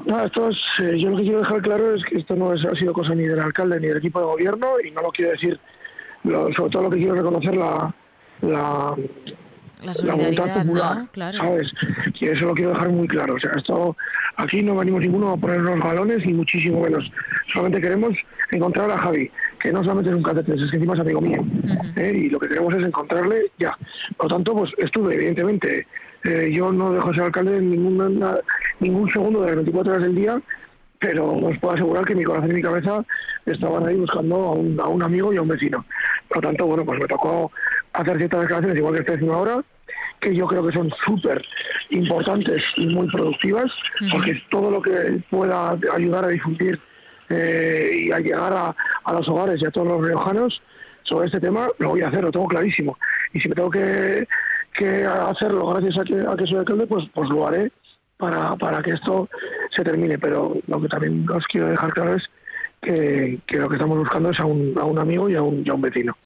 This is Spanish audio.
No, yo lo que quiero dejar claro es que esto no ha sido cosa ni del alcalde ni del equipo de gobierno, y no lo quiero decir, sobre todo lo que quiero reconocer la La voluntad solidaridad, popular, ¿no? Claro. ¿sabes? Y eso lo quiero dejar muy claro. O sea, aquí no venimos ninguno a ponernos galones, ni muchísimo menos. Solamente queremos encontrar a Javi, que no solamente es un catetés, es que encima es amigo mío. Y lo que queremos es encontrarle ya. Por lo tanto, pues estuve, evidentemente. Yo no dejo de ser alcalde en ningún segundo de las 24 horas del día, pero os puedo asegurar que mi corazón y mi cabeza estaban ahí buscando a un amigo y a un vecino. Por lo tanto, bueno, pues me tocó hacer ciertas declaraciones, igual que estoy haciendo ahora, que yo creo que son súper importantes y muy productivas, porque todo lo que pueda ayudar a difundir y a llegar a los hogares y a todos los riojanos sobre este tema, lo voy a hacer, lo tengo clarísimo. Y si me tengo que hacerlo gracias a que soy alcalde, pues lo haré para que esto se termine. Pero lo que también os quiero dejar claro es que lo que estamos buscando es a un amigo y a un vecino.